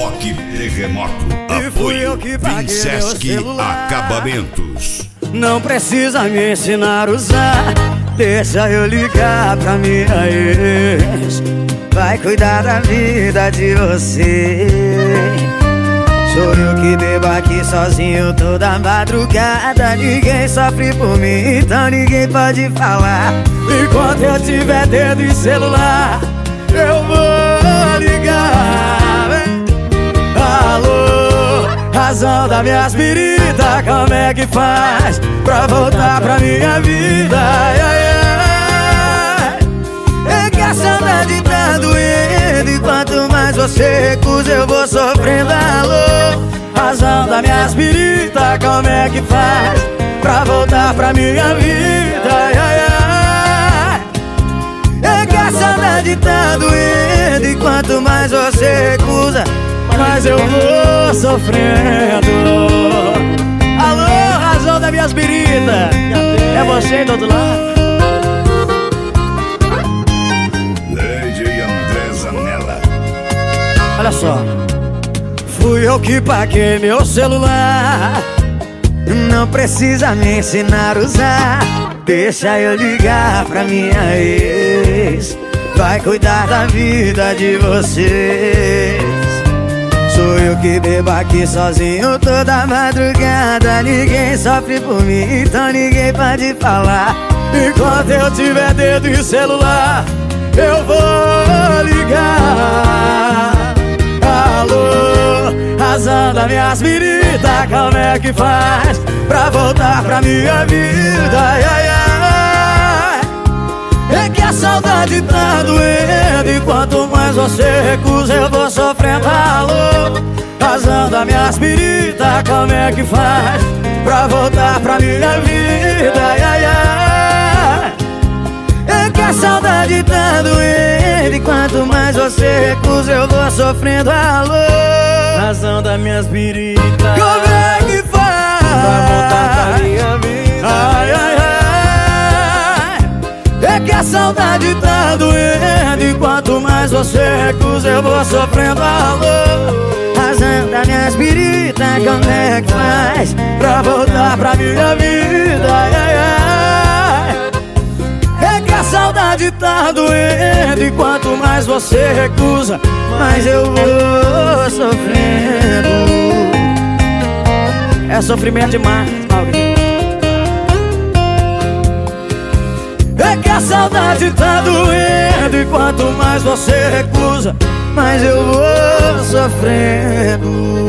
Rock Terremoto. Apoio Vinsesc Acabamentos. Não precisa me ensinar a usar, deixa eu ligar pra minha ex. Vai cuidar da vida de você. Sou eu que bebo aqui sozinho toda madrugada. Ninguém sofre por mim, então ninguém pode falar. Enquanto eu tiver dedo em celular, eu vou ligar. Alô, razão da minha espírita, como é que faz pra voltar pra minha vida? Ai, ai, ai. É que a saudade tá doendo, e quanto mais você recusa eu vou sofrendo. Alô, razão da minha espírita, como é que faz pra voltar pra minha vida? Ai, ai, ai. É que a saudade tá doendo, e quanto mais você recusa, mas eu vou sofrendo. Alô, razão da minha espírita, é você do outro lado. DJ André Zanella. Olha só, fui eu que paguei meu celular. Não precisa me ensinar a usar, deixa eu ligar pra minha ex. Vai cuidar da vida de vocês. Sou eu que bebo aqui sozinho toda madrugada. Ninguém sofre por mim, então ninguém pode falar. Enquanto eu tiver dedo em celular, eu vou ligar. Alô, razão da minha espírita, como é que faz pra voltar pra minha vida? Ai, ai, ai. É que a saudade tá doendo, e quanto mais você recusa eu vou sofrendo. Alô, razão da minha espírita, como é que faz pra voltar pra minha vida? Ai, ai, ai. É que a saudade tá doendo, e quanto mais você recusa eu vou sofrendo. Alô, razão da minha espírita, como é que faz pra voltar pra minha vida? Ai, ai, ai. É que a saudade tá doendo, e quanto mais você recusa eu vou sofrendo. Alô, razão da minha espírita, como é que faz pra voltar pra minha vida? Ai, ai, ai. É que a saudade tá doendo, e quanto mais você recusa, mais eu vou sofrendo. É sofrimento demais, alguém. É que a saudade tá doendo, e quanto mais você recusa, mais eu vou sofrendo.